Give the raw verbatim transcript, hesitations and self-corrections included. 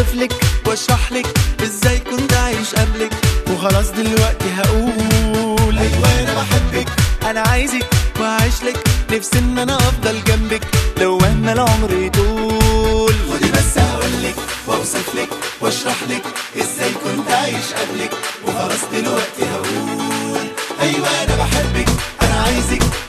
واوصفلك واشرح لك ازاي كنت عايش قبلك، وخلاص دلوقتي هقول ايوه انا بحبك، انا عايزك وعايش لك، نفسي ان انا افضل جنبك لو مهما العمر يطول. خدي بس هقولك واوصفلك واشرح لك ازاي كنت عايش قبلك، وخلاص دلوقتي هقول ايوه انا بحبك، انا عايزك